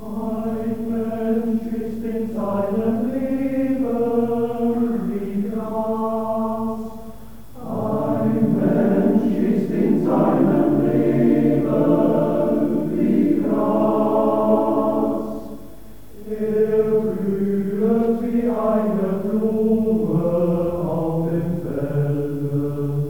Ein Mensch ist in seinem Leben wie Gras. Ein Mensch ist in seinem Leben wie Gras. Blüht wie eine Blume auf dem Felde.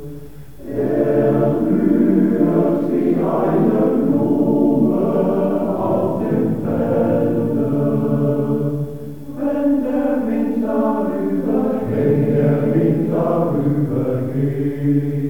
Blüht wie eine Blume auf dem Felde. Wenn der Wind darüber geht,